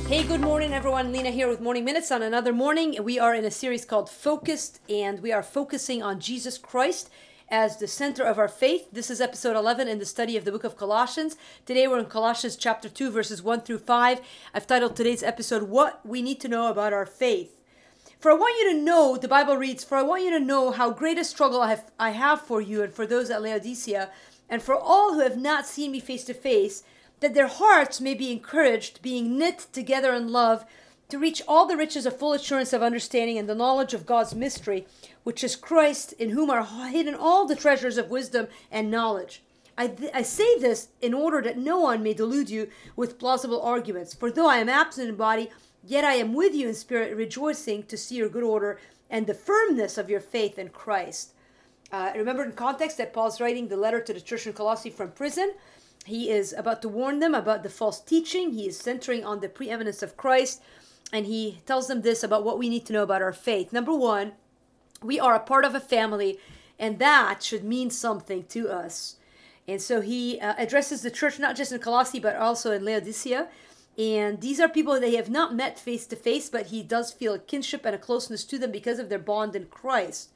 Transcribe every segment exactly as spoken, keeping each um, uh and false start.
Hey, good morning, everyone. Lena here with Morning Minutes on another morning. We are in a series called Focused, and we are focusing on Jesus Christ as the center of our faith. This is episode eleven in the study of the book of Colossians. Today we're in Colossians chapter two, verses one through five. I've titled today's episode, What We Need to Know About Our Faith. For I want you to know, the Bible reads, For I want you to know how great a struggle I have, I have for you and for those at Laodicea, and for all who have not seen me face to face, that their hearts may be encouraged, being knit together in love, to reach all the riches of full assurance of understanding and the knowledge of God's mystery, which is Christ, in whom are hidden all the treasures of wisdom and knowledge. I, th- I say this in order that no one may delude you with plausible arguments. For though I am absent in body, yet I am with you in spirit, rejoicing to see your good order and the firmness of your faith in Christ. Uh, remember in context that Paul's writing the letter to the church in Colossae from prison. He is about to warn them about the false teaching. He is centering on the preeminence of Christ. And he tells them this about what we need to know about our faith. Number one, we are a part of a family, and that should mean something to us. And so he uh, addresses the church not just in Colossae, but also in Laodicea. And these are people that he have not met face to face, but he does feel a kinship and a closeness to them because of their bond in Christ.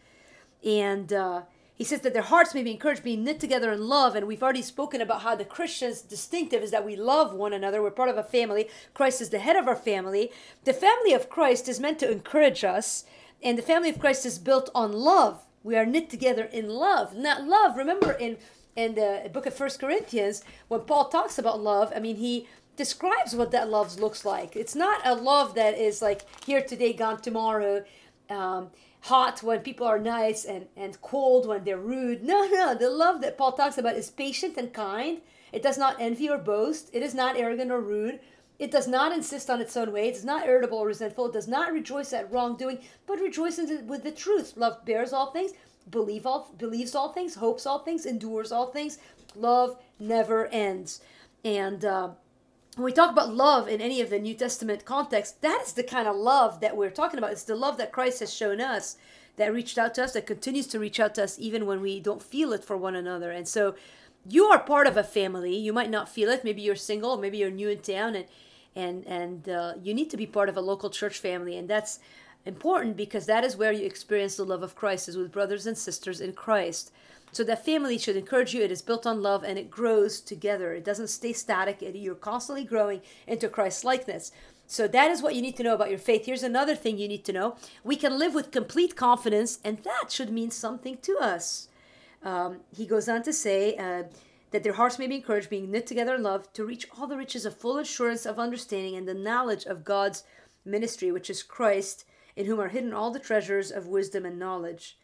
And uh, he says that their hearts may be encouraged, being knit together in love. And we've already spoken about how the Christian's distinctive is that we love one another. We're part of a family. Christ is the head of our family. The family of Christ is meant to encourage us. And the family of Christ is built on love. We are knit together in love. Not love. Remember in, in the book of First Corinthians, when Paul talks about love, I mean, he describes what that love looks like. It's not a love that is like here today, gone tomorrow. Um, hot when people are nice and, and cold when they're rude. No, no. The love that Paul talks about is patient and kind. It does not envy or boast. It is not arrogant or rude. It does not insist on its own way. It is not irritable or resentful. It does not rejoice at wrongdoing, but rejoices with the truth. Love bears all things, believe all, believes all things, hopes all things, endures all things. Love never ends. And uh, when we talk about love in any of the New Testament context, that is the kind of love that we're talking about. It's the love that Christ has shown us, that reached out to us, that continues to reach out to us even when we don't feel it for one another. And so you are part of a family. You might not feel it. Maybe you're single, maybe you're new in town, and and and uh, you need to be part of a local church family. And that's important because that is where you experience the love of Christ, is with brothers and sisters in Christ. So that family should encourage you. It is built on love and it grows together. It doesn't stay static. It, you're constantly growing into Christ's likeness. So that is what you need to know about your faith. Here's another thing you need to know. We can live with complete confidence, and that should mean something to us. Um, he goes on to say uh, that their hearts may be encouraged, being knit together in love, to reach all the riches of full assurance of understanding and the knowledge of God's ministry, which is Christ, in whom are hidden all the treasures of wisdom and knowledge.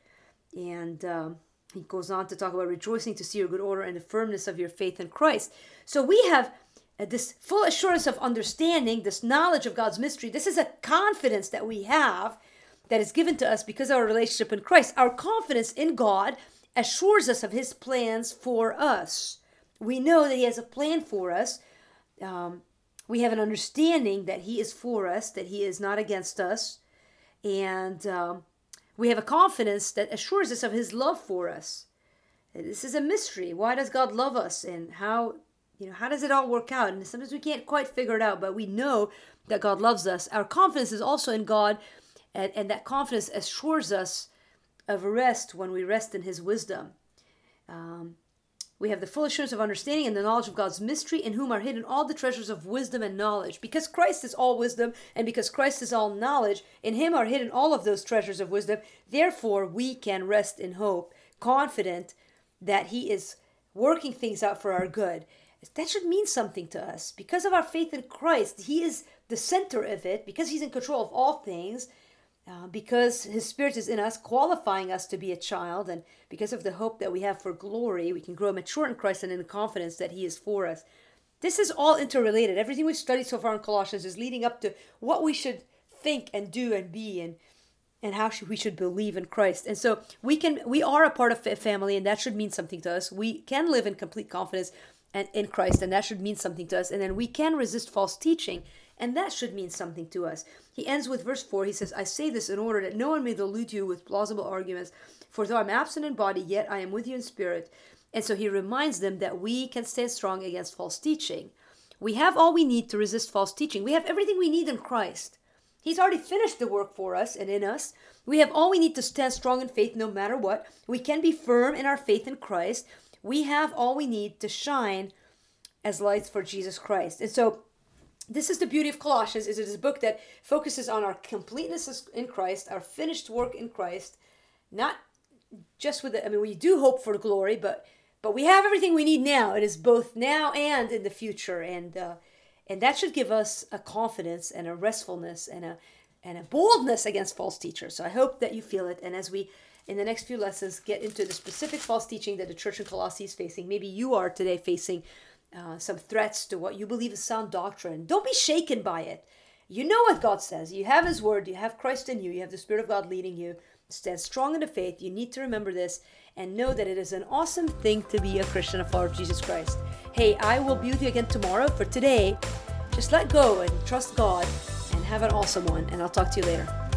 And Um, He goes on to talk about rejoicing to see your good order and the firmness of your faith in Christ. So we have uh, this full assurance of understanding, this knowledge of God's mystery. This is a confidence that we have that is given to us because of our relationship in Christ. Our confidence in God assures us of his plans for us. We know that he has a plan for us. Um, we have an understanding that he is for us, that he is not against us. And Um, We have a confidence that assures us of his love for us. This is a mystery. Why does God love us? And how, you know, how does it all work out? And sometimes we can't quite figure it out, but we know that God loves us. Our confidence is also in God, and, and that confidence assures us of rest when we rest in his wisdom. Um, we have the full assurance of understanding and the knowledge of God's mystery, in whom are hidden all the treasures of wisdom and knowledge. Because Christ is all wisdom, and because Christ is all knowledge, in him are hidden all of those treasures of wisdom. Therefore, we can rest in hope, confident that he is working things out for our good. That should mean something to us. Because of our faith in Christ, he is the center of it, because he's in control of all things, Uh, because his spirit is in us, qualifying us to be a child, and because of the hope that we have for glory, we can grow mature in Christ and in the confidence that he is for us. This is all interrelated. Everything we've studied so far in Colossians is leading up to what we should think and do and be, and and how should, we should believe in Christ. And so we can we are a part of a family, and that should mean something to us. We can live in complete confidence and in Christ, and that should mean something to us. And then we can resist false teaching, and that should mean something to us. He ends with verse four. He says, I say this in order that no one may delude you with plausible arguments. For though I'm absent in body, yet I am with you in spirit. And so he reminds them that we can stand strong against false teaching. We have all we need to resist false teaching. We have everything we need in Christ. He's already finished the work for us and in us. We have all we need to stand strong in faith no matter what. We can be firm in our faith in Christ. We have all we need to shine as lights for Jesus Christ. And so this is the beauty of Colossians, is it is a book that focuses on our completeness in Christ, our finished work in Christ, not just with the, I mean, we do hope for glory, but but we have everything we need now. It is both now and in the future, and uh, and that should give us a confidence and a restfulness and a and a boldness against false teachers. So I hope that you feel it, and as we in the next few lessons get into the specific false teaching that the church in Colossae is facing, maybe you are today facing uh, some threats to what you believe is sound doctrine. Don't be shaken by it. You know what God says. You have His Word. You have Christ in you. You have the Spirit of God leading you. Stand strong in the faith. You need to remember this and know that it is an awesome thing to be a Christian, a follower of Jesus Christ. Hey, I will be with you again tomorrow. For today, just let go and trust God and have an awesome one. And I'll talk to you later.